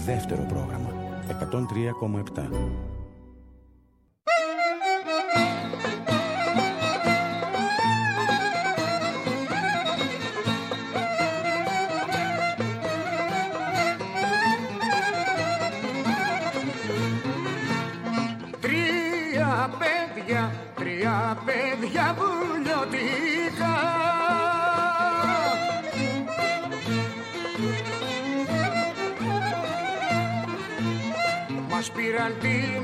δεύτερο πρόγραμμα 103,7. Τρία παιδιά βουλιωτικά μας πήραν την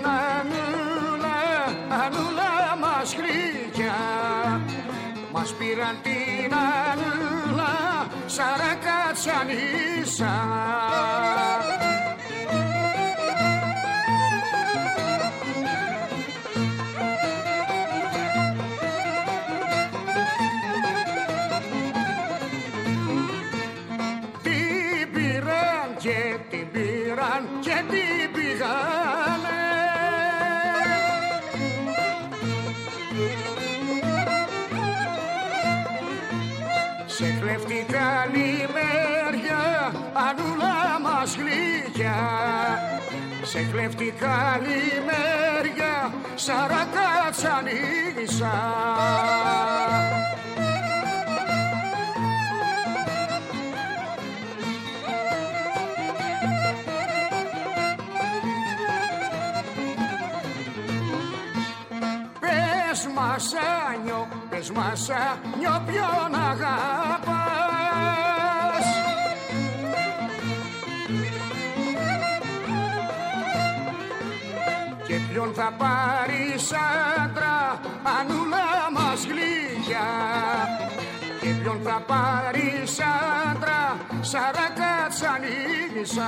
Ανούλα μας γλυκιά, μας πήραν την Ανούλα Σαρακατσανίσα. Και την πήγανε σε κλέφτικα λιμέρια, Ανούλα μας γλυκιά, σε κλέφτικα λιμέρια, Σαρακατσανίσα. Πες μασάνιο ποιον αγαπάς, και ποιον θα πάρεις άντρα, Ανούλα μας γλυκιά, και ποιον θα πάρεις άντρα, Σαρακατσανίσα.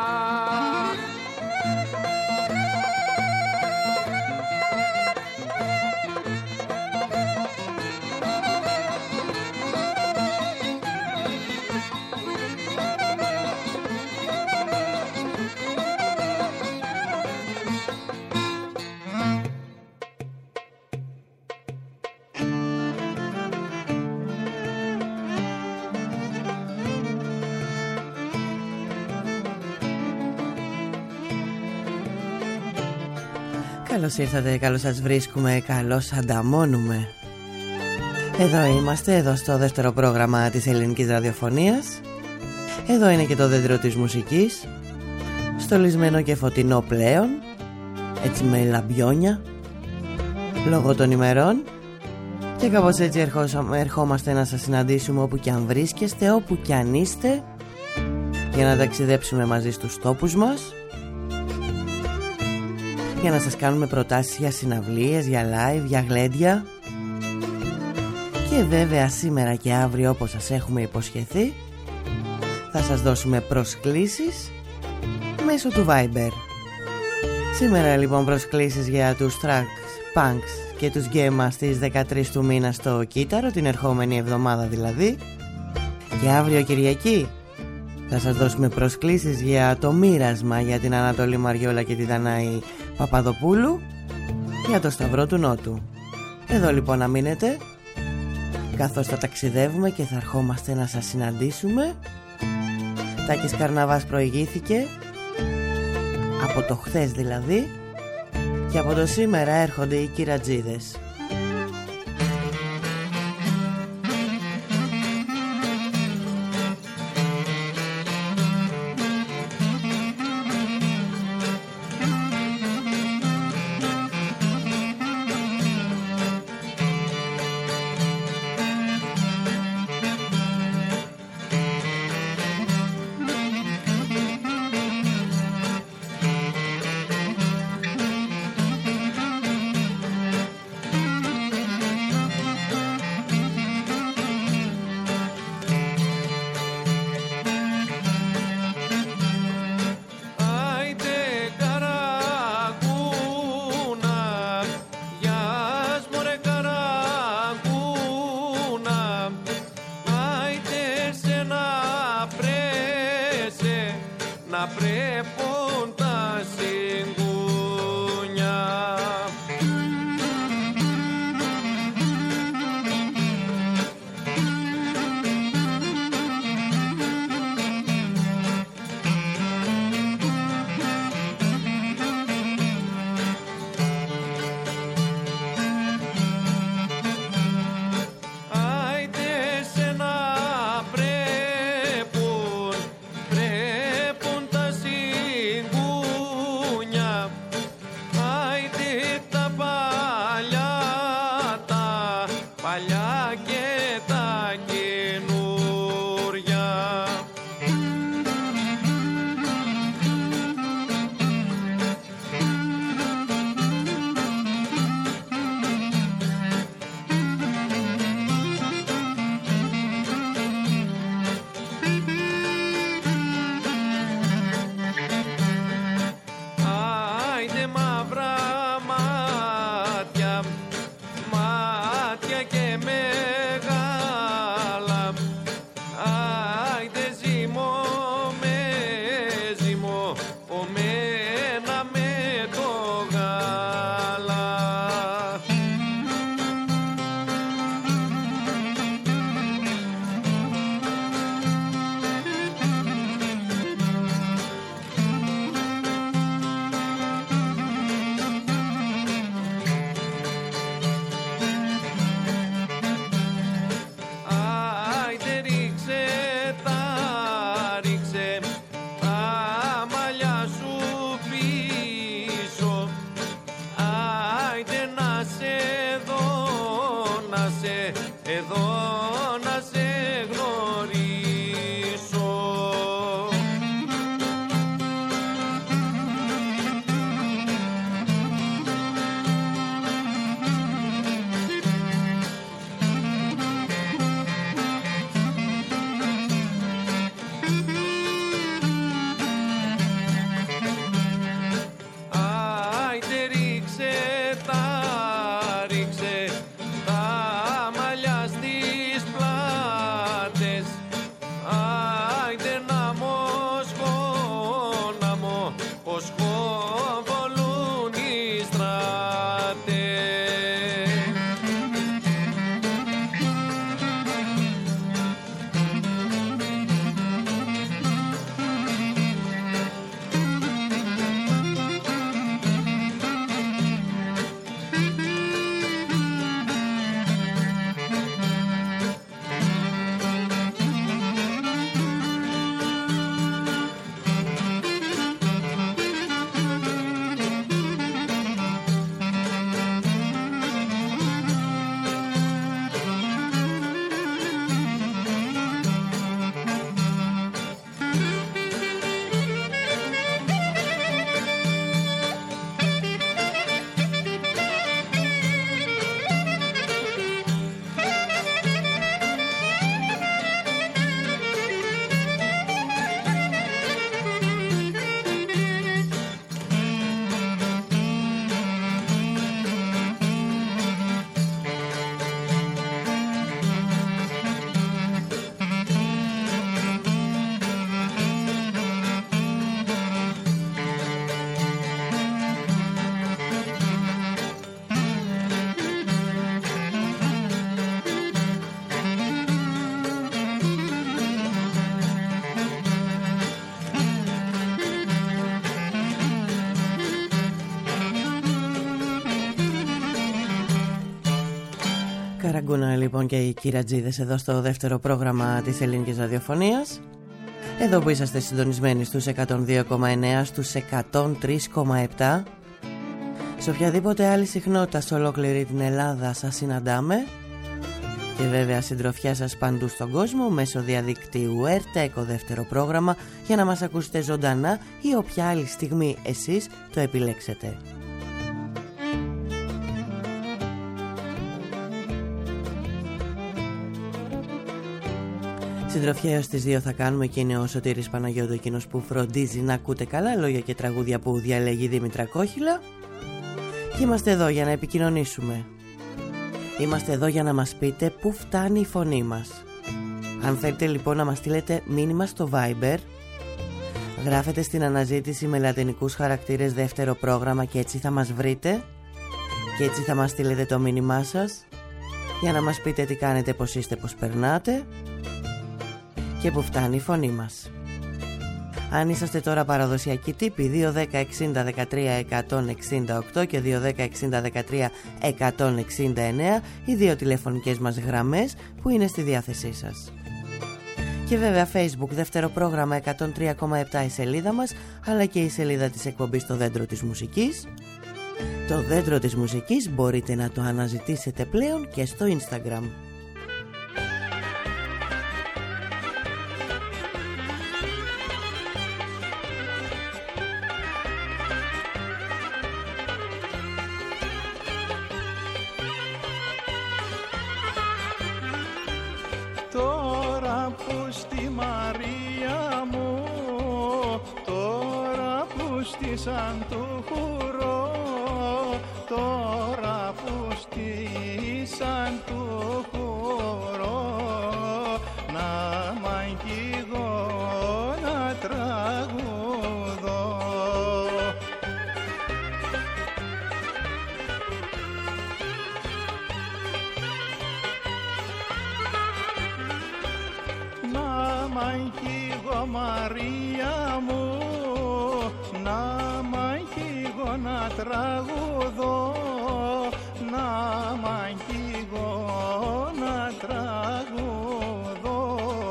Καλώς ήρθατε, καλώς σας βρίσκουμε, καλώς ανταμώνουμε. Εδώ είμαστε, εδώ στο δεύτερο πρόγραμμα της ελληνικής ραδιοφωνίας. Εδώ είναι και το δέντρο της μουσικής, στολισμένο και φωτεινό πλέον, έτσι με λαμπιόνια, λόγω των ημερών. Και κάπως έτσι ερχόμαστε να σας συναντήσουμε όπου κι αν βρίσκεστε, όπου κι αν είστε, για να ταξιδέψουμε μαζί στους τόπους μας, για να σας κάνουμε προτάσεις για συναυλίες, για live, για γλέντια. Και βέβαια σήμερα και αύριο, όπως σας έχουμε υποσχεθεί, θα σας δώσουμε προσκλήσεις μέσω του Viber. Σήμερα λοιπόν προσκλήσεις για τους Tracks, Punks και τους Γκέμα στις 13 του μήνα στο Κύτταρο, την ερχόμενη εβδομάδα δηλαδή. Και αύριο Κυριακή θα σας δώσουμε προσκλήσεις για το μοίρασμα για την Ανατολή Μαριόλα και τη Δανάη Παπαδοπούλου, για το Σταυρό του Νότου. Εδώ λοιπόν να μείνετε, καθώς θα ταξιδεύουμε και θα ερχόμαστε να σας συναντήσουμε. Τάκης Καρναβάς προηγήθηκε, από το χθες δηλαδή, και από το σήμερα έρχονται οι κυρατζίδες. Ραγκούνα λοιπόν και οι κυρατζίδες εδώ στο δεύτερο πρόγραμμα της ελληνικής ραδιοφωνίας. Εδώ που είσαστε συντονισμένοι στους 102,9, στους 103,7. Σε οποιαδήποτε άλλη συχνότητα σε ολόκληρη την Ελλάδα σας συναντάμε. Και βέβαια συντροφιά σας παντού στον κόσμο μέσω διαδικτύου ΕΡΤΕΚΟ δεύτερο πρόγραμμα, για να μας ακούσετε ζωντανά ή όποια άλλη στιγμή εσείς το επιλέξετε. Συντροφιά έως τις 2 θα κάνουμε και είναι ο Σωτήρης Παναγιώτου, εκείνος που φροντίζει να ακούτε καλά λόγια και τραγούδια που διαλέγει η Δήμητρα Κόχυλα. Και είμαστε εδώ για να επικοινωνήσουμε. Είμαστε εδώ για να μας πείτε πού φτάνει η φωνή μας. Αν θέλετε λοιπόν να μας στείλετε μήνυμα στο Viber, γράφετε στην αναζήτηση με λατινικούς χαρακτήρες δεύτερο πρόγραμμα και έτσι θα μας βρείτε. Και έτσι θα μας στείλετε το μήνυμά σας για να μας πείτε τι κάνετε, πώς είστε, πώς περνάτε και που φτάνει η φωνή μας. Αν είσαστε τώρα παραδοσιακοί τύποι, 2-10-60-13-168 και 2-10-60-13-169, οι δύο τηλεφωνικές μας γραμμές που είναι στη διάθεσή σας. Και βέβαια Facebook δεύτερο πρόγραμμα 103,7 η σελίδα μας, αλλά και η σελίδα της εκπομπής Το Δέντρο της Μουσικής. Το Δέντρο της Μουσικής μπορείτε να το αναζητήσετε πλέον και στο Instagram. Τώρα που στη Μαρία μου, τώρα που στη Σαντουχουρώ, τώρα που στη Σαντουχουρώ, να μ' αγγίγω να τραγουδώ. Μ' αγγίγω Μαρία μου, να μ' αγγίγω να τραγουδώ, να μ' αγγίγω να τραγουδώ.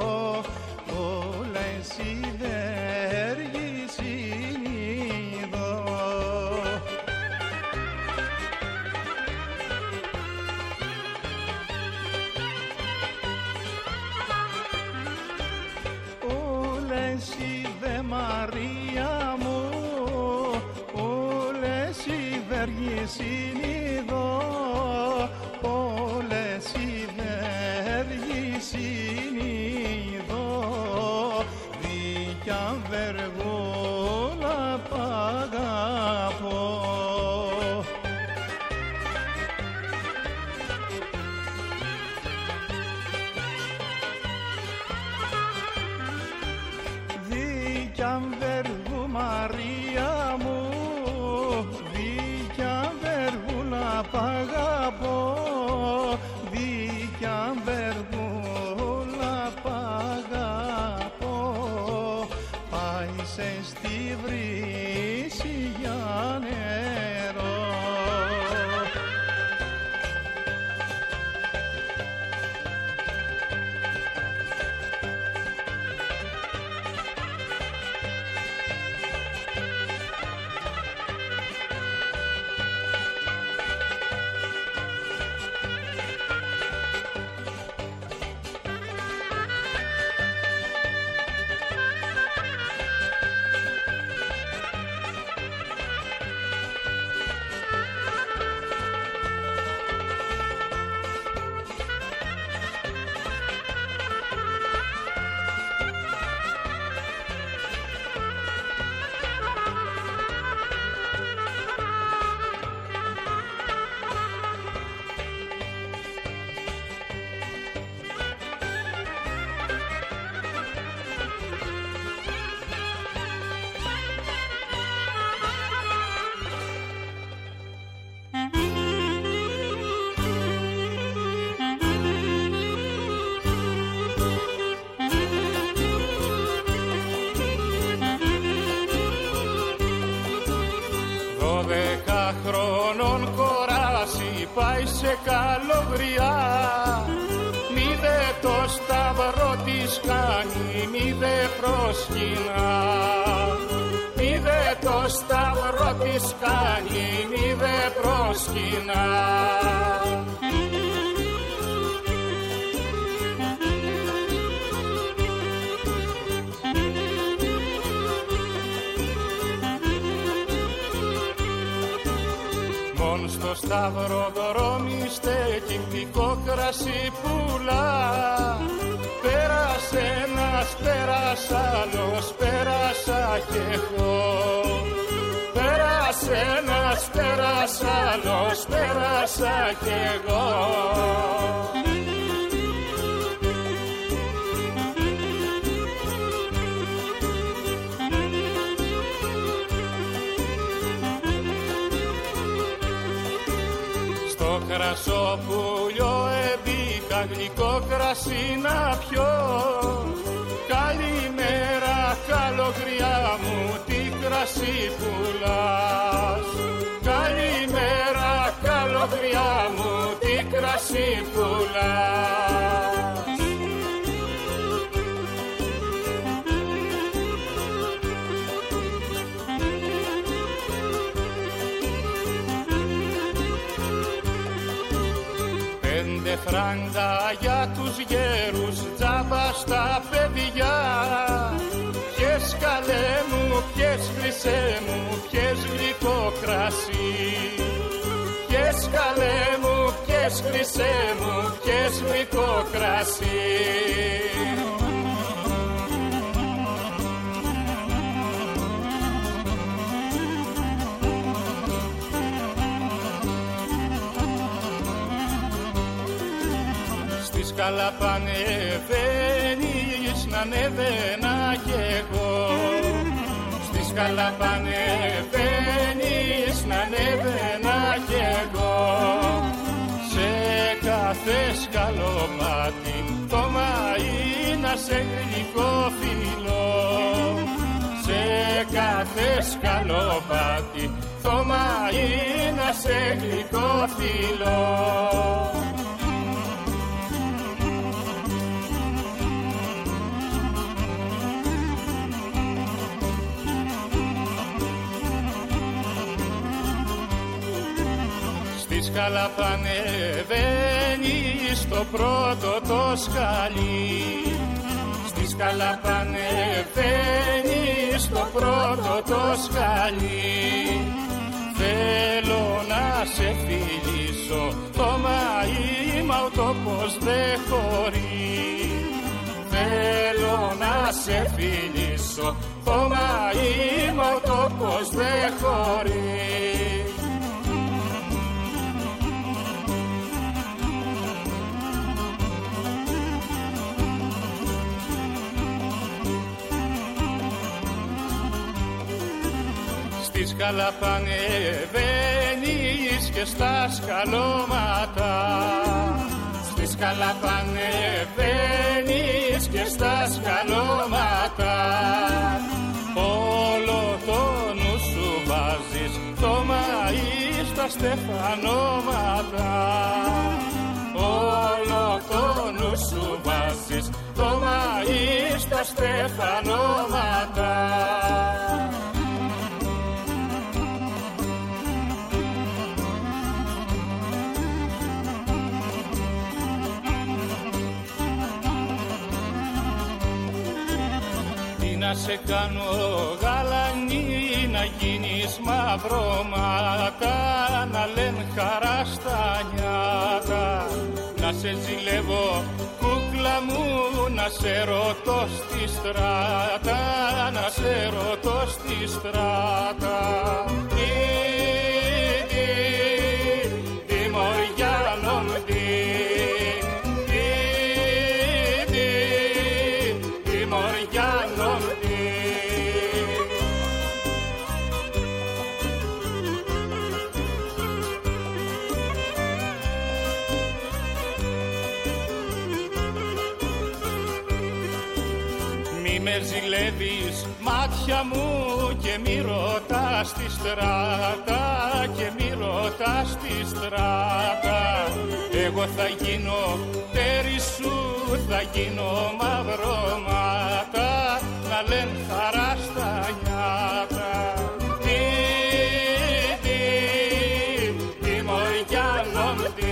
Όλες οι βέργες συνειδώ. Όλες οι δε Μαρία μου, όλες οι βέργες συνειδώ, όλες οι βέργες συνειδώ, δίκια βεργούλα π' αγαπώ. Δίκια βεργού Μαρία μου, δίκια βεργούλα π' αγαπώ, δίκια βεργούλα π' αγαπώ. Πάει σε στη βρύση για νερό. Χρόνων κοράσι πάει σε καλογριά. κάνει, μη δε προσκυνά. Μη δε το σταυρό της κάνει, μη δε προσκυνά. Μον στο σταυροδρόμι στέκει γλυκό κρασί πουλά. Πέρασε ένας, πέρασα άλλος, πέρασα κι εγώ. Πέρασε ένας, πέρασα άλλος, πέρασα κι εγώ. Στο κρασόπουλιο έμπηκα γλυκό κρασί να πιω. Καλημέρα καλογριά μου, τι κρασί πουλάς. Καλημέρα καλογριά μου, τι κρασί πουλάς. Φράγκα για τους γέρους, τζάμπα στα παιδιά. Πιες καλέ μου, πιες χρυσέ μου, πιες γλυκό κρασί. Πιες καλέ μου, πιες χρυσέ μου, πιες γλυκό κρασί. Καλά πανεβαίνεις να ανεβαίνα κι εγώ. Στη σκάλα πανεβαίνεις να ανεβαίνα κι εγώ. Σε κάθε σκαλοπάτι το μαΐ να σε γλυκό φιλό. Σε κάθε σκαλοπάτι το μαΐ να σε γλυκό φιλό. Καλά πανεβαίνει στο πρώτο το σκαλί. Στη σκάλα πανεβαίνει στο πρώτο το σκαλί. Θέλω να σε φιλήσω, το μαΐ μα ο τόπος δεν χωρεί. Θέλω να σε φιλήσω, το μαΐ μα ο τόπος δεν χωρεί. Στη σκάλα πανεβαίνεις και στα σκαλώματα. Στη σκάλα πανεβαίνεις και στα σκαλώματα. Όλο το νου σου βάζεις το μαΐ στα στεφανώματα. Όλο το νου σου βάζεις το μαΐ στα στεφανώματα. Να σε κάνω γαλανή, να γίνεις μαυρώματα, να λένε χαρά στα νιάτα. Να σε ζηλεύω κούκλα μου, να σε ρωτώ στη στράτα, να σε ρωτώ στη στράτα. Τι μοριάνο μου με ζηλεύεις μάτια μου και μη ρωτάς τη στράτα, και μη ρωτάς τη στράτα. Εγώ θα γίνω τέρι σου, θα γίνω μαυρώματα, να λένε χαρά στα νιάτα. Τι μοριάνο τι,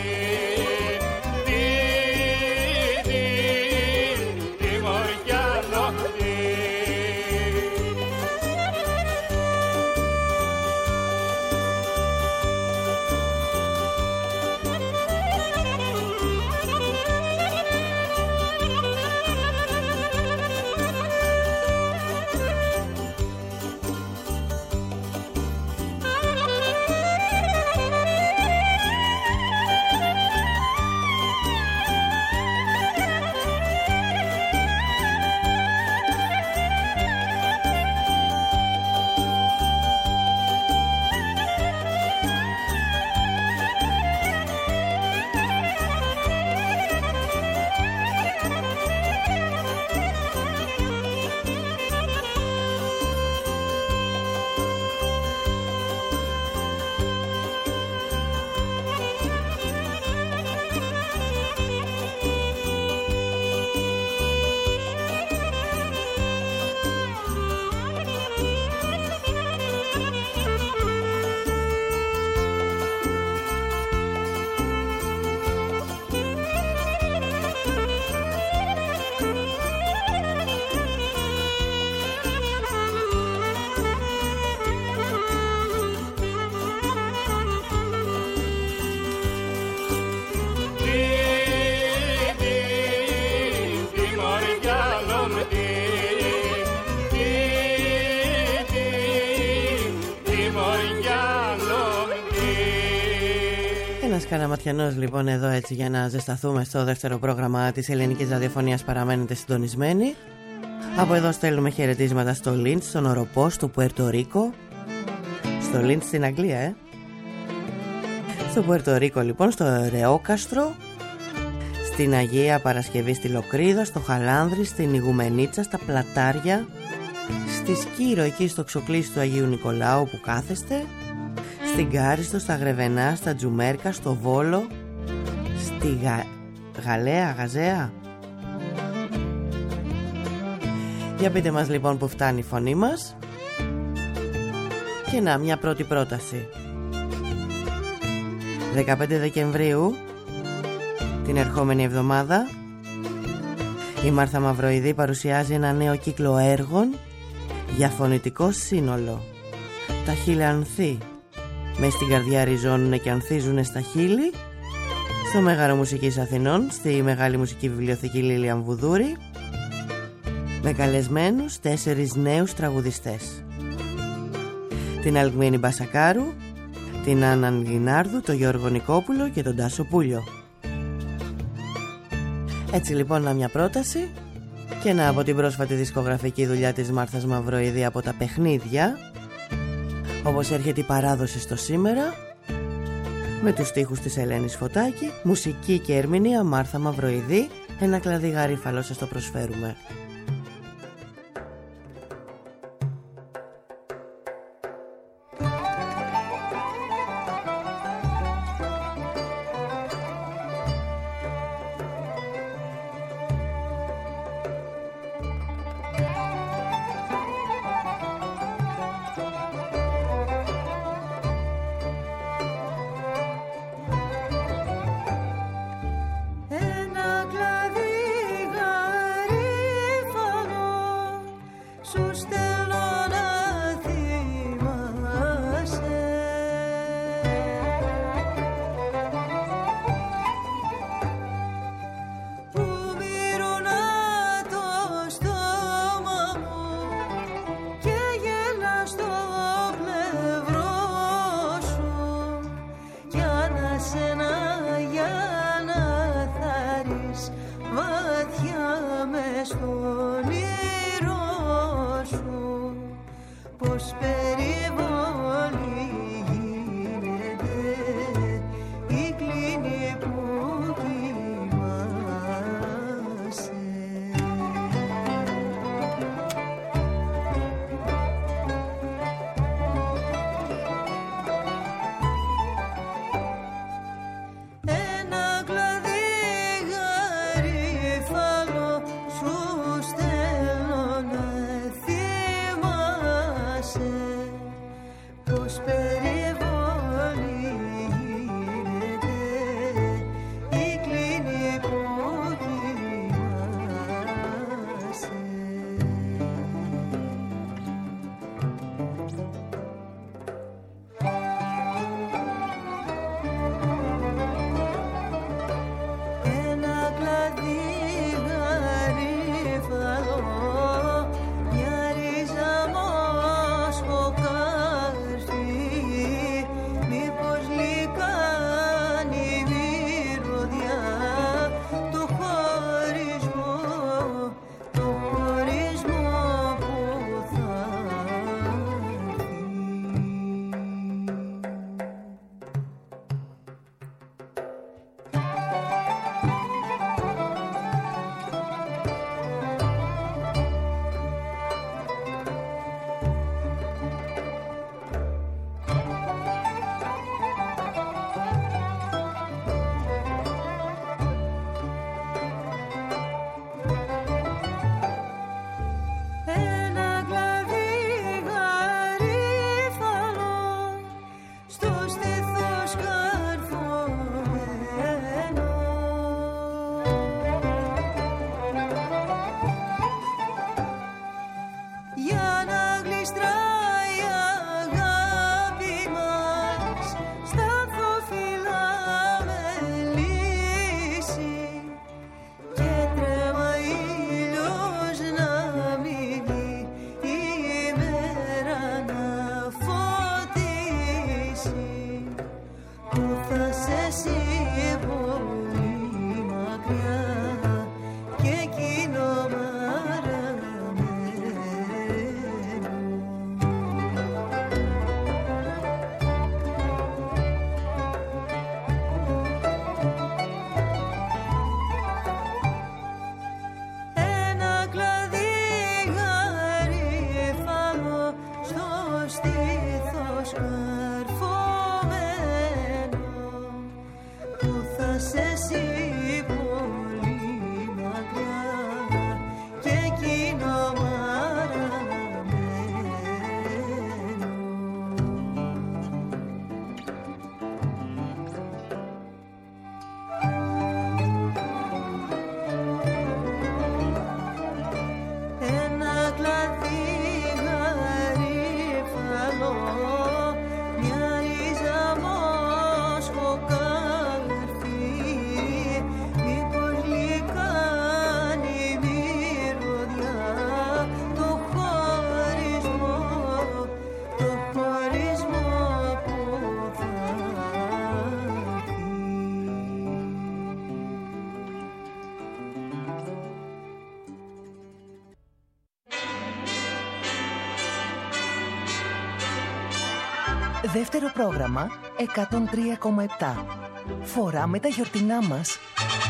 Καναματιανός λοιπόν εδώ έτσι για να ζεσταθούμε στο δεύτερο πρόγραμμα της ελληνικής ραδιοφωνίας. Παραμένετε συντονισμένοι. Από εδώ στέλνουμε χαιρετίσματα στο Λίντ, στον Οροπό, στο Πουέρτο Ρίκο. Στο Λίντ στην Αγγλία στο Πουέρτο Ρίκο λοιπόν, στο Ρεόκαστρο, στην Αγία Παρασκευή στη Λοκρίδα, στο Χαλάνδρη, στην Ιγουμενίτσα, στα Πλατάρια, στη Σκύρο εκεί στο Ξοκλήσι του Αγίου Νικολάου που κάθεστε, στην Κάριστο, στα Γρεβενά, στα Τζουμέρκα, στο Βόλο, στη Γαλέα, Γαζέα. Για πείτε μας λοιπόν που φτάνει η φωνή μας. Και να, μια πρώτη πρόταση. 15 Δεκεμβρίου, την ερχόμενη εβδομάδα, η Μάρθα Μαυροειδή παρουσιάζει ένα νέο κύκλο έργων για φωνητικό σύνολο. Τα χειλανθή. Μες στην καρδιά ριζώνουνε και ανθίζουνε στα χείλη. Στο Μέγαρο Μουσικής Αθηνών, στη Μεγάλη Μουσική Βιβλιοθήκη Λίλιαν Βουδούρη, με καλεσμένους 4 νέους τραγουδιστές: την Αλκμήνη Μπασακάρου, την Άννα Λινάρδου, τον Γιώργο Νικόπουλο και τον Τάσο Πούλιο. Έτσι λοιπόν μια πρόταση και ένα από την πρόσφατη δισκογραφική δουλειά της Μάρθας Μαυροειδή, από τα παιχνίδια, όπως έρχεται η παράδοση στο σήμερα, με τους στίχους της Ελένης Φωτάκη, μουσική και ερμηνεία Μάρθα Μαυροειδή. Ένα κλαδί γαρίφαλο σας το προσφέρουμε. Δεύτερο πρόγραμμα 103,7. Φοράμε τα γιορτινά μας.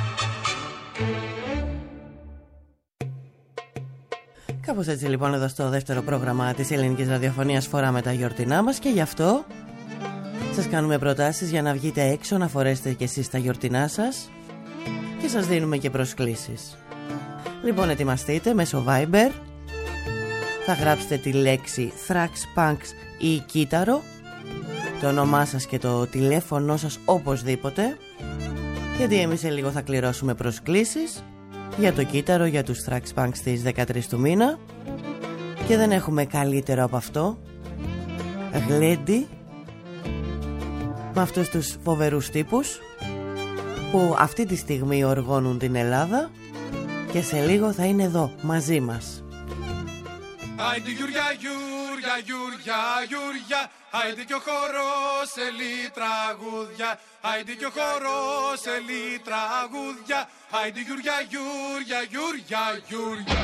Κάπως έτσι λοιπόν εδώ στο δεύτερο πρόγραμμα της ελληνικής ραδιοφωνίας φοράμε τα γιορτινά μας και γι' αυτό σας κάνουμε προτάσεις για να βγείτε έξω, να φορέσετε και εσείς τα γιορτινά σας και σας δίνουμε και προσκλήσεις. Λοιπόν, ετοιμαστείτε μέσω Viber, θα γράψετε τη λέξη Thrax Punks ή κύτταρο, το όνομά σας και το τηλέφωνό σας οπωσδήποτε, γιατί εμείς σε λίγο θα κληρώσουμε προσκλήσεις για το κύτταρο, για τους Thrax Punks στις 13 του μήνα, και δεν έχουμε καλύτερο από αυτό γλέντι με αυτούς τους φοβερούς τύπους που αυτή τη στιγμή οργώνουν την Ελλάδα και σε λίγο θα είναι εδώ μαζί μας. Άιντε Γιουριά, Γιουριά, Γιουριά, Γιουριά, άιντε κι ο χορός ελί τραγούδια, άιντε κι ο χορός ελί τραγούδια, άιντε Γιουριά, Γιουριά, Γιουριά, Γιουριά.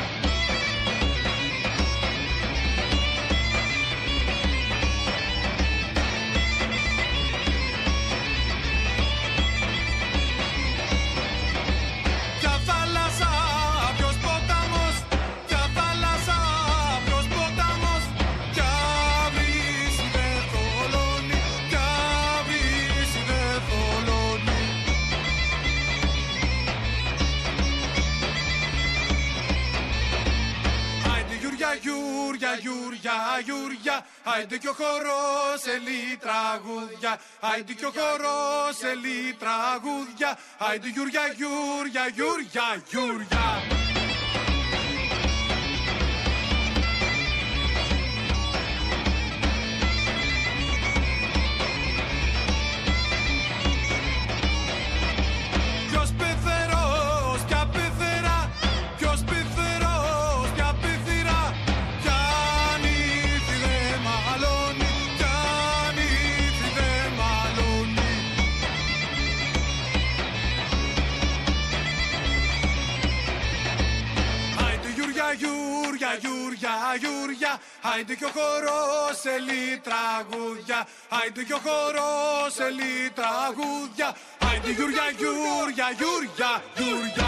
Γιουριά, Γιουριά, Γιουριά, άιντε κι ο χορός ελί τραγούδια, άιντε κι ο χορός ελί τραγούδια, άιντε Γιουριά, Γιουριά, Γιουριά, Γιουριά. Γιουριά, Γιουριά, Γιουριά, άιντε κι ο χορός ελί τραγούδια, άιντε κι ο χορός ελί τραγούδια, άιντε Γιουριά, Γιουριά, Γιουριά, Γιουριά.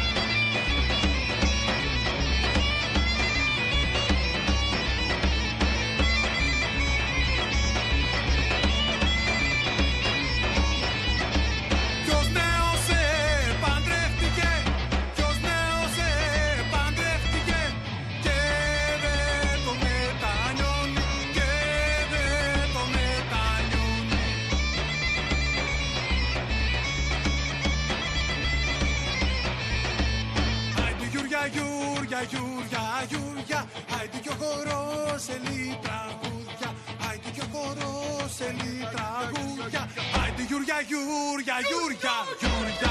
Γιουριά, Γιουριά, Γιουριά, άιντε κι ο χορός ελί τραγούδια, άιντε κι ο χορός ελί τραγούδια, άιντε Γιουριά, Γιουριά, Γιουριά, Γιουριά.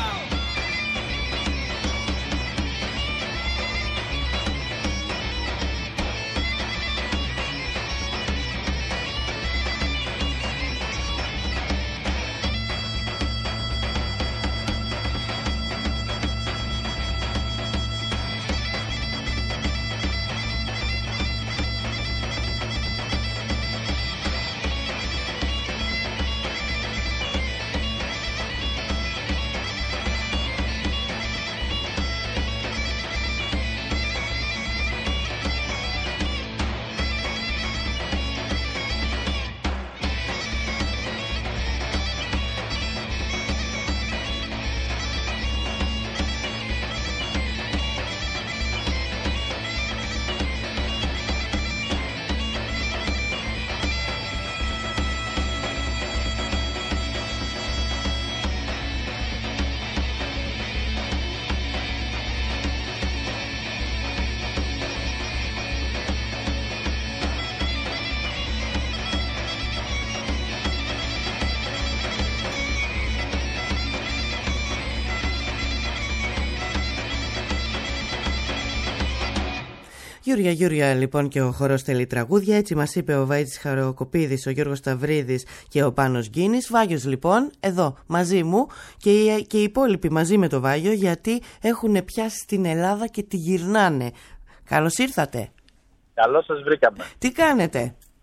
Γιουριά, Γιουριά λοιπόν και ο χορός τελεί τραγούδια, έτσι μας είπε ο Βαΐτης Χαροκοπίδης, ο Γιώργος Σταυρίδης και ο Πάνος Γκίνης. Βάγιος λοιπόν εδώ μαζί μου και οι υπόλοιποι μαζί με το Βάγιο, γιατί έχουν πιάσει στην Ελλάδα και τη γυρνάνε. Καλώς ήρθατε. Καλώς σας βρήκαμε. Τι κάνετε?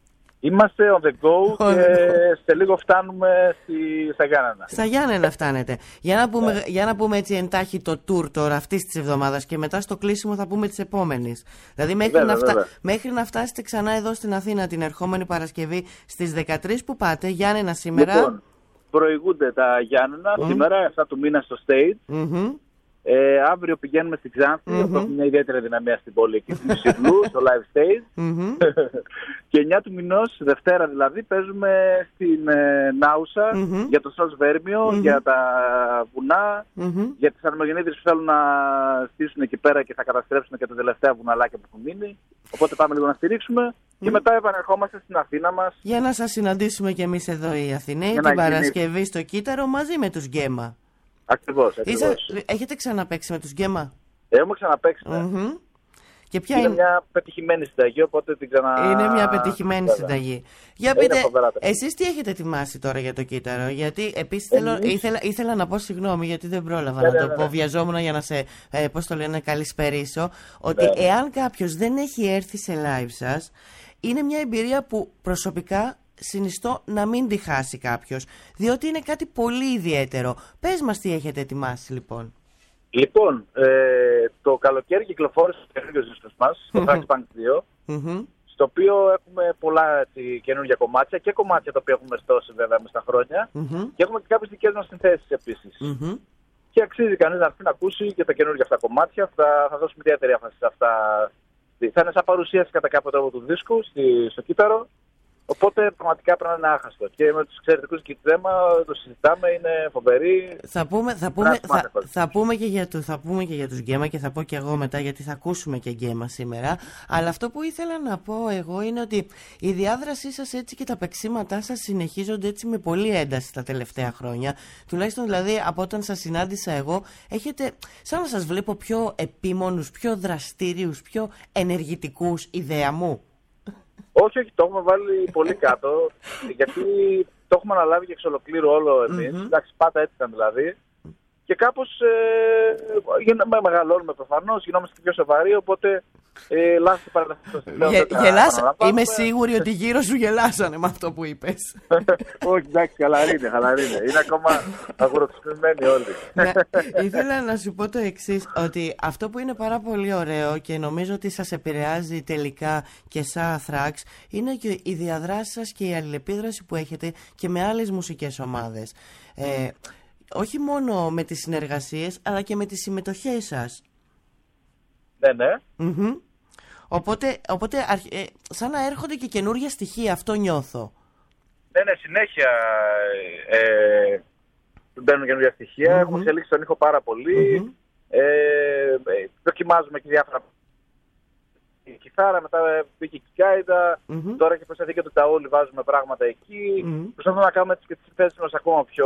Είμαστε on the go και σε λίγο φτάνουμε στα Γιάννενα. Στα Γιάννενα φτάνετε. Για να πούμε έτσι εντάχει το tour τώρα αυτής της εβδομάδας και μετά στο κλείσιμο θα πούμε της επόμενης. Δηλαδή μέχρι να φτάσετε ξανά εδώ στην Αθήνα την ερχόμενη Παρασκευή στις 13 που πάτε, Γιάννενα σήμερα. Λοιπόν, προηγούνται τα Γιάννενα σήμερα, 7 του μήνα στο stage. Αύριο πηγαίνουμε στην Ξάνθη, όπου έχουμε μια ιδιαίτερη δυναμία στην πόλη εκεί, στην Σιβλού, στο live stage. Και 9 του μηνός, Δευτέρα δηλαδή, παίζουμε στην Νάουσα για το Σολς Βέρμιο, για τα βουνά, για τις Αρμογεννήτρες που θέλουν να στήσουν εκεί πέρα και θα καταστρέψουν και τα τελευταία βουναλάκια που έχουν μείνει. Οπότε πάμε λίγο να στηρίξουμε και μετά επανερχόμαστε στην Αθήνα μας. Για να σας συναντήσουμε κι εμείς εδώ οι Αθηναίοι την Παρασκευή στο Κύτταρο μαζί με τους Γκέμα. Ακριβώς. Έχετε ξαναπαίξει με τους Γκέμα? Έχουμε ξαναπαίξει. Και ποια είναι μια πετυχημένη συνταγή, οπότε την Είναι μια πετυχημένη συνταγή. Για πείτε, εσείς τι έχετε ετοιμάσει τώρα για το Κύτταρο? Γιατί επίσης ήθελα να πω συγγνώμη, γιατί δεν πρόλαβα να το πω. Βιαζόμουν για να σε, πώς το λένε, καλησπερίσω. Ότι εάν κάποιος δεν έχει έρθει σε live σας, είναι μια εμπειρία που προσωπικά συνιστώ να μην τη χάσει κάποιος, διότι είναι κάτι πολύ ιδιαίτερο. Πες μας τι έχετε ετοιμάσει λοιπόν. Λοιπόν, το καλοκαίρι κυκλοφόρησε το καινούργιο δίσκος μας, το Trax Punk 2, στο οποίο έχουμε πολλά καινούργια κομμάτια και κομμάτια τα οποία έχουμε στώσει βέβαια μες στα χρόνια και έχουμε και κάποιες δικές μας συνθέσεις επίσης. Και αξίζει κανείς να έρθει να ακούσει και τα καινούργια αυτά κομμάτια, θα δώσουμε ιδιαίτερη έμφαση σε αυτά. Θα είναι σαν παρουσίαση κατά κάποιο τρόπο του δίσκου στο Κύτταρο. Οπότε πραγματικά πρέπει να είναι άχαστο. Και με τους εξαιρετικούς Κιτζέμα το συζητάμε, είναι φοβεροί. Θα πούμε και για τους Γκέμα και θα πω και εγώ μετά, γιατί θα ακούσουμε και Γκέμα σήμερα. Αλλά αυτό που ήθελα να πω εγώ είναι ότι η διάδρασή σας έτσι και τα παίξήματά σας συνεχίζονται έτσι με πολύ ένταση τα τελευταία χρόνια. Τουλάχιστον δηλαδή από όταν σας συνάντησα εγώ, έχετε σαν να σας βλέπω πιο επίμονους, πιο δραστήριους, πιο ενεργητικούς, ιδέα μου. Όχι, το έχουμε βάλει πολύ κάτω, γιατί το έχουμε αναλάβει και εξ ολοκλήρου όλο εμείς. Εντάξει, πάντα έτσι ήταν δηλαδή. Και κάπως μεγαλώνουμε προφανώς, γινόμαστε πιο σοβαροί, οπότε λάθος παραδεχτός. Είμαι σίγουρη ότι γύρω σου γελάσανε με αυτό που είπες. Όχι, εντάξει, χαλαρή είναι. Είναι ακόμα αγουροξυπνημένοι όλοι. Ήθελα να σου πω το εξής, ότι αυτό που είναι πάρα πολύ ωραίο και νομίζω ότι σας επηρεάζει τελικά και σαν Θράξ, είναι και η διαδράση σας και η αλληλεπίδραση που έχετε και με άλλες μουσικές ομάδες. Όχι μόνο με τις συνεργασίες, αλλά και με τις συμμετοχές σας. Ναι. Οπότε σαν να έρχονται και καινούργια στοιχεία, αυτό νιώθω. Ναι, συνέχεια μπαίνουν καινούργια στοιχεία. Έχουμε εξελίξει τον ήχο πάρα πολύ. Δοκιμάζουμε και διάφορα. Η κιθάρα, μετά πήγε η κικάιδα. Τώρα και προσθεθεί και το ταούλι, βάζουμε πράγματα εκεί. Προσπαθούμε να κάνουμε και τις θέσεις μας ακόμα πιο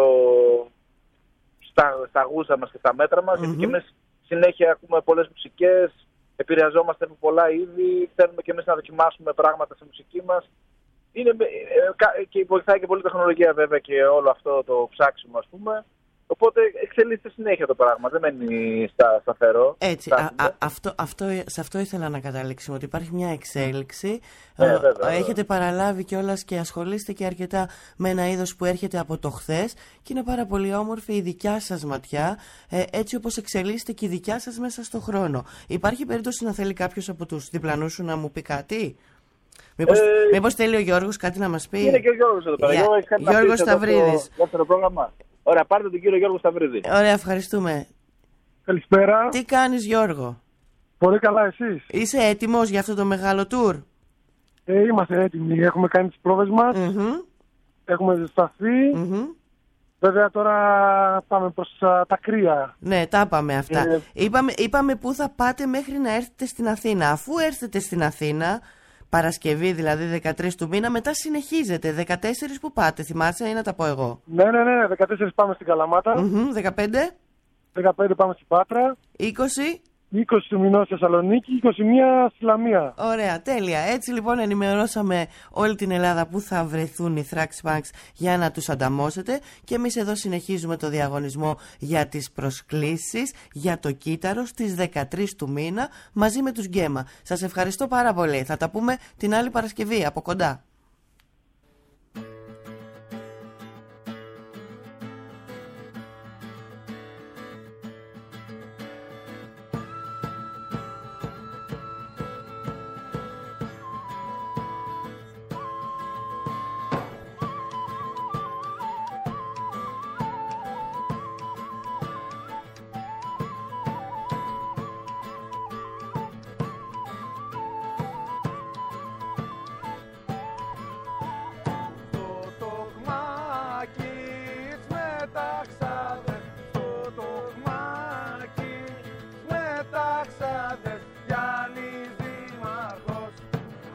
στα γούσα μας και στα μέτρα μας, γιατί και εμείς συνέχεια ακούμε πολλές μουσικές, επηρεαζόμαστε από πολλά είδη, θέλουμε και εμείς να δοκιμάσουμε πράγματα στη μουσική μας. Και βοηθάει και πολύ τεχνολογία βέβαια και όλο αυτό το ψάξιμο, ας πούμε. Οπότε εξελίσσεται συνέχεια το πράγμα, δεν μένει σταθερό. Έτσι, σε αυτό ήθελα να καταλήξουμε, ότι υπάρχει μια εξέλιξη. Έχετε παραλάβει κιόλας και ασχολείστε και αρκετά με ένα είδος που έρχεται από το χθες και είναι πάρα πολύ όμορφη η δικιά σας ματιά, έτσι όπως εξελίσσεται και η δικιά σας μέσα στο χρόνο. Υπάρχει περίπτωση να θέλει κάποιος από τους διπλανούς σου να μου πει κάτι? Μήπως θέλει ο Γιώργος κάτι να μας πει? Είναι και ο Γιώργος εδώ πέρα. Γιώργος Σταυρίδης. Δεύτερο πρόγραμμα. Ωραία, πάρτε τον κύριο Γιώργο Σταυρίδη. Ωραία, ευχαριστούμε. Καλησπέρα. Τι κάνεις, Γιώργο? Πολύ καλά, εσείς? Είσαι έτοιμος για αυτό το μεγάλο τουρ? Είμαστε έτοιμοι. Έχουμε κάνει τις πρόβες μας. Έχουμε ζεσταθεί. Βέβαια τώρα πάμε προς τα κρύα. Ναι, τα είπαμε αυτά. Είπαμε πού θα πάτε μέχρι να έρθετε στην Αθήνα. Αφού έρθετε στην Αθήνα, Παρασκευή δηλαδή 13 του μήνα, μετά συνεχίζετε. 14 που πάτε, θυμάσαι ή να τα πω εγώ? Ναι, 14 πάμε στην Καλαμάτα. 15 πάμε στην Πάτρα. 20 του μηνός στη Θεσσαλονίκη, 21 στη Λαμία. Ωραία, τέλεια. Έτσι λοιπόν ενημερώσαμε όλη την Ελλάδα που θα βρεθούν οι Thrax Punks για να τους ανταμώσετε, και εμείς εδώ συνεχίζουμε το διαγωνισμό για τις προσκλήσεις για το Κύτταρο στις 13 του μήνα μαζί με τους Γκέμα. Σας ευχαριστώ πάρα πολύ. Θα τα πούμε την άλλη Παρασκευή από κοντά.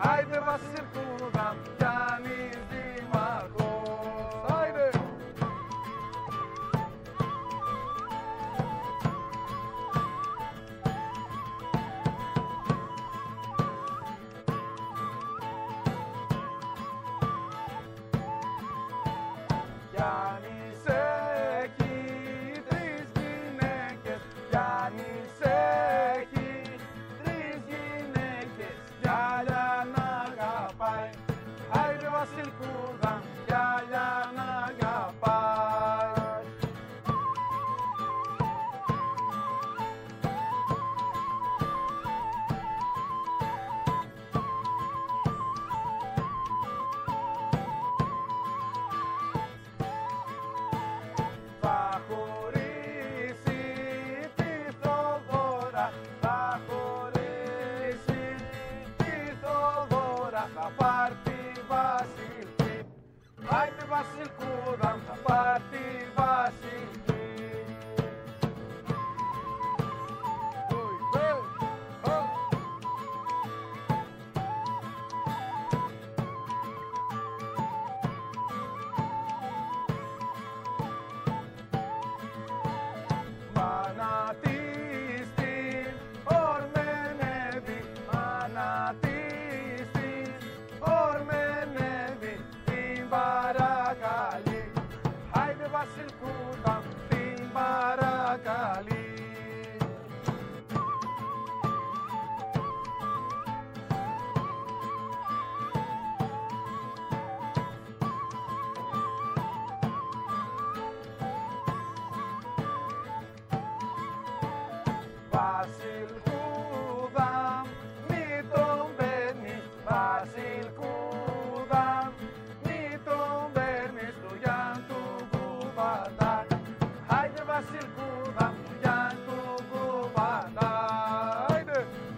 Άιντε Βασιλκούδα, Γιάννης Δήμαρχος. Άιντε. Γιάννης έχει 3 γυναίκες, Γιάννης έχει 3 γυναίκες, κι άλλα να αγαπάει. Άιντε Βασιλκούδα, κι άλλα να αγαπάει. Θα χωρίσει τη Θοδώρα, θα χωρίσει τη Θοδώρα, θα πάρει τη Βασιλική. Άιντε Βασιλκούδα, θα πάρει τη Βασιλική. Μάνα της την ορμενεύει, μάνα της την ορμενεύει, την παρακαλεί. Άιντε Βασιλκούδα, την παρακαλεί. Βασιλκούδα, μη τον παίρνεις, Βασιλκούδα, μη τον παίρνεις, του Γιάννου του κουβαντά. Άιντε Βασιλκούδα, του Γιάννου του κουβαντά. Άιντε.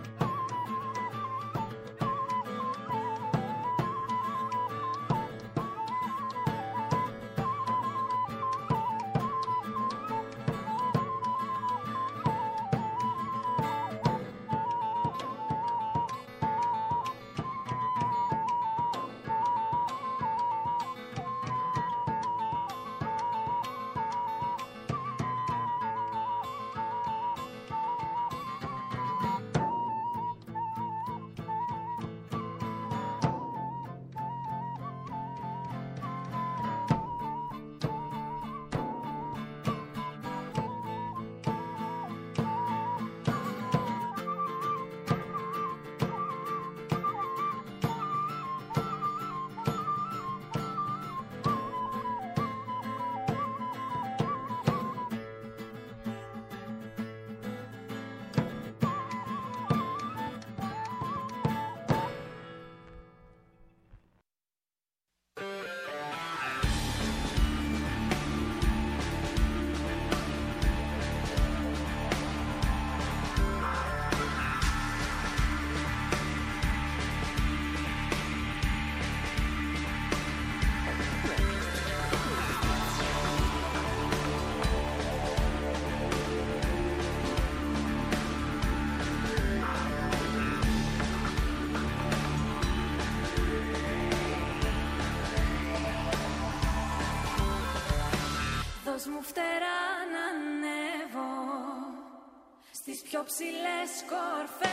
Δώσ' μου φτερά να ανέβω στις πιο ψηλές κορφές,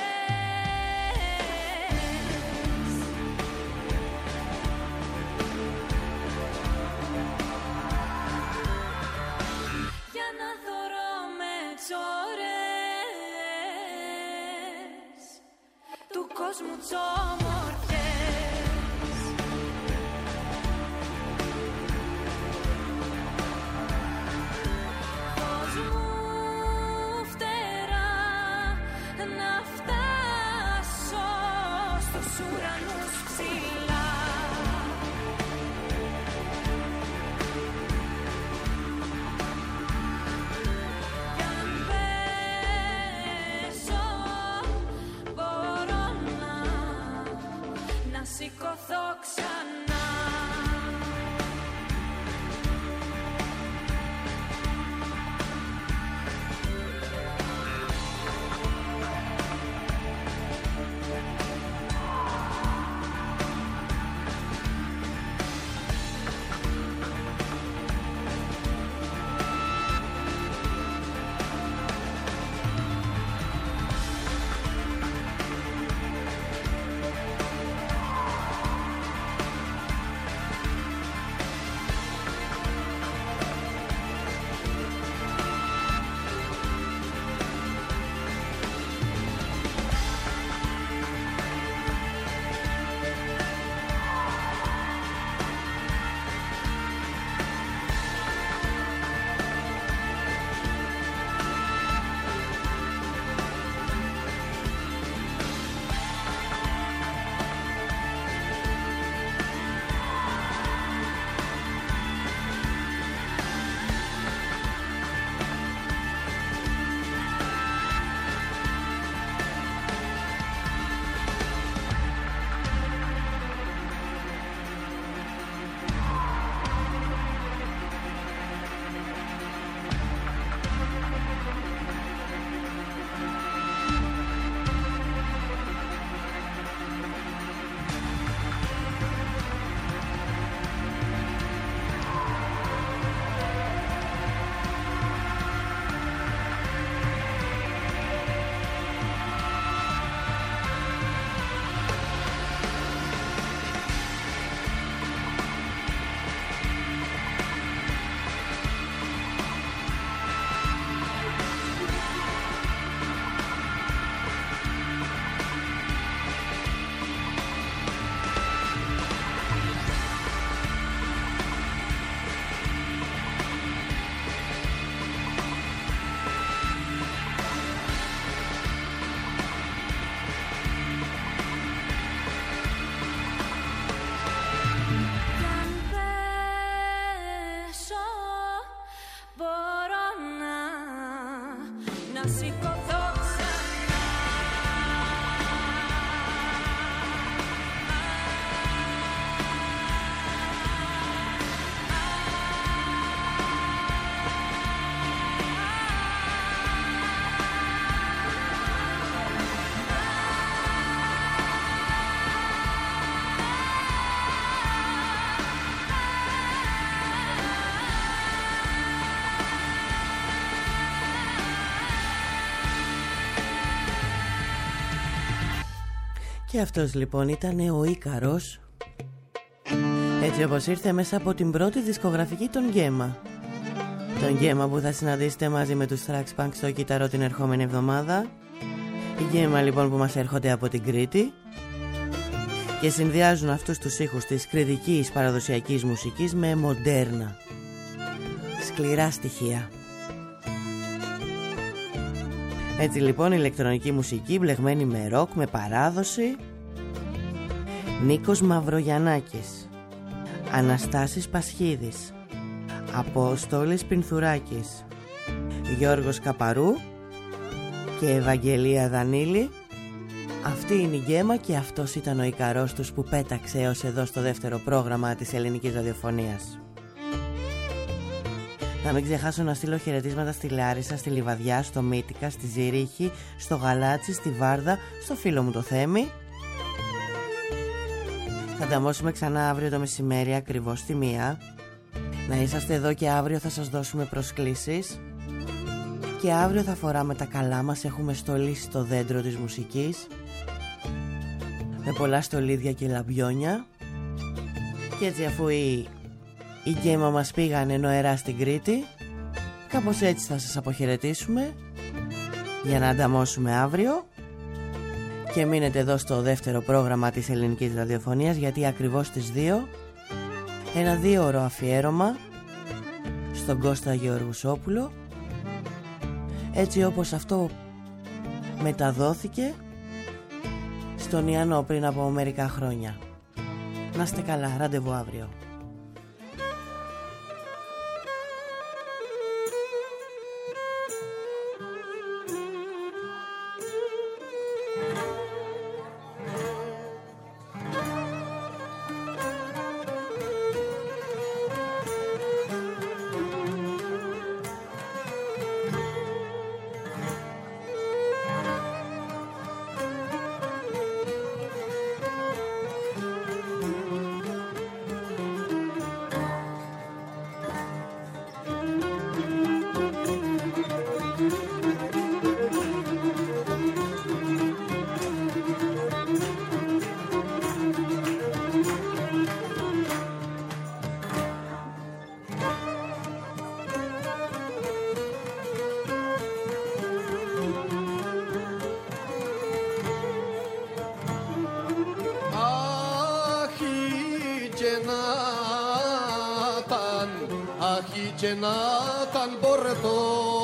για να θωρώ με τσόρες του κόσμου τσόμορφιες. Ουρανούς ψηλά, κι αν πέσω μπορώ να σηκωθώ ξανά. να σηκωθώ ξανά. Και αυτός λοιπόν ήταν ο Ίκαρος, έτσι όπως ήρθε μέσα από την πρώτη δισκογραφική των Γκέμα. Τον Γκέμα που θα συναντήσετε μαζί με τους Trax Punk στο κύτταρο την ερχόμενη εβδομάδα. Οι Γκέμα λοιπόν που μας έρχονται από την Κρήτη και συνδυάζουν αυτούς τους ήχους της κρητικής παραδοσιακής μουσικής με μοντέρνα, σκληρά στοιχεία. Έτσι λοιπόν ηλεκτρονική μουσική μπλεγμένη με ροκ, με παράδοση. Νίκος Μαυρογιαννάκης, Αναστάσης Πασχίδης, Απόστολης Πινθουράκης, Γιώργος Καπαρού και Ευαγγελία Δανίλη. Αυτή είναι η Γκέμα και αυτός ήταν ο Ικαρός τους που πέταξε έως εδώ στο δεύτερο πρόγραμμα της ελληνικής ραδιοφωνίας. Να μην ξεχάσω να στείλω χαιρετίσματα στη Λάρισα, στη Λιβαδιά, στο Μύτικα, στη Ζηρίχη, στο Γαλάτσι, στη Βάρδα, στο φίλο μου το Θέμη. Θα ανταμώσουμε ξανά αύριο το μεσημέρι ακριβώς στη 1. Να είσαστε εδώ και αύριο θα σας δώσουμε προσκλήσεις. Και αύριο θα φοράμε τα καλά μας, έχουμε στολίσει το δέντρο της μουσικής με πολλά στολίδια και λαμπιόνια. Και έτσι αφού η Γκέμα μας πήγανε νοερά στην Κρήτη, κάπως έτσι θα σας αποχαιρετήσουμε για να ανταμώσουμε αύριο. Και μείνετε εδώ στο δεύτερο πρόγραμμα της ελληνικής ραδιοφωνίας, γιατί ακριβώς στις 2 ένα 2ωρο αφιέρωμα στον Κώστα Γεωργουσόπουλο, έτσι όπως αυτό μεταδόθηκε στον Ιαννό πριν από μερικά χρόνια. Να είστε καλά, ραντεβού αύριο. Και να ήταν μπορετό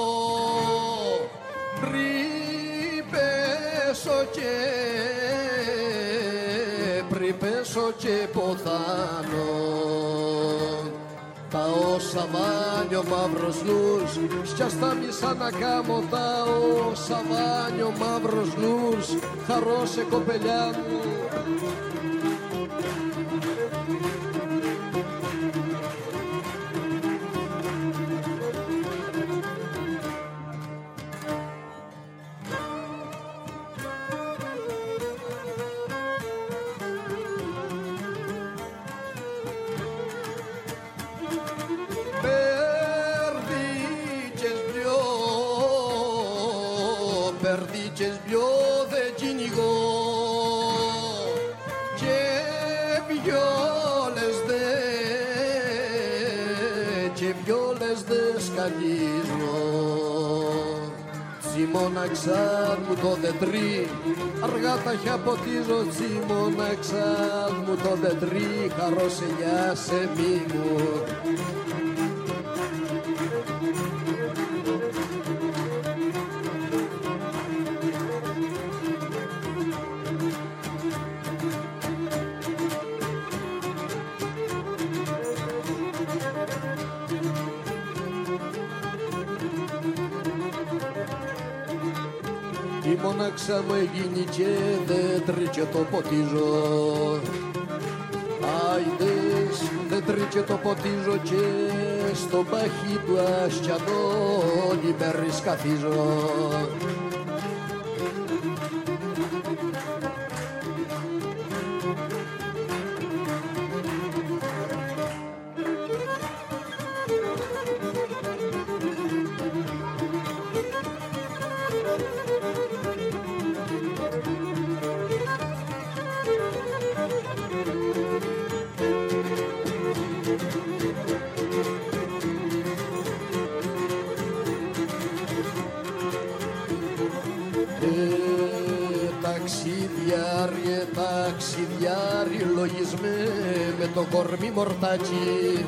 πριν πέσω και ποθάνω τα όσα βάνει ο μαύρος νους σκιά στα μισά να κάμω τα όσα βάνει ο μαύρος νους χαρώσε κοπελιά μου. Τσιμώναξαν μου το δεντρί, αργά τα χιά ποτίζω. Τσιμώναξαν μου το δεντρί, χαρόσελιά σε μη μου. η μοναξιά μου έγινε και δέντρι και το ποτίζω. Άιντες, δέντρι και το ποτίζω και στο παχύ του ασκιανό λιμπέρις καθίζω. Ταξιδιάρι λογισμέ με το κορμί μορτάκι.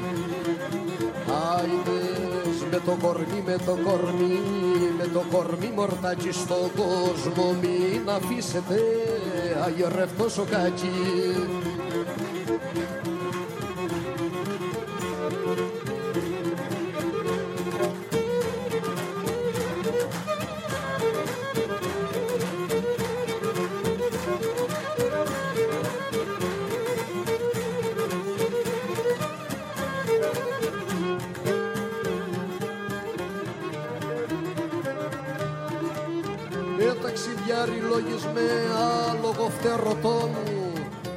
Άιντες με το κορμί, με το κορμί, με το κορμί μορτάκι στον κόσμο μην αφήσετε αγιορευτό σοκάκι. Ταξιδιάρι λογισμέ άλογο φτερωτό μου.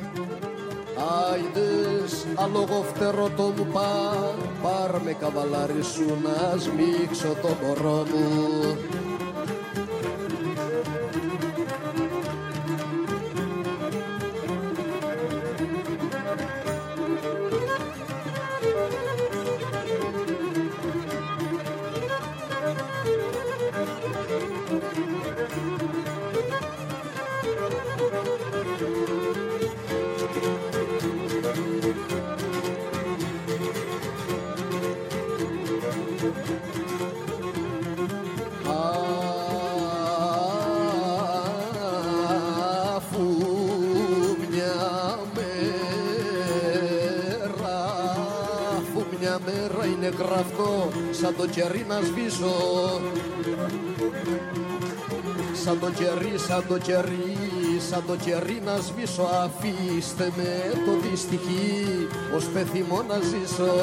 Άιντες άλογο φτερωτό μου πάρ με καβαλάρι σου να σμίξω το μωρό μου. Γραφτό σαν το κερί να σβήσω. Σαν το κερί, σαν το κερί, σαν το κερί να σβήσω. Αφήστε με το δυστυχή ως πεθυμό να ζήσω.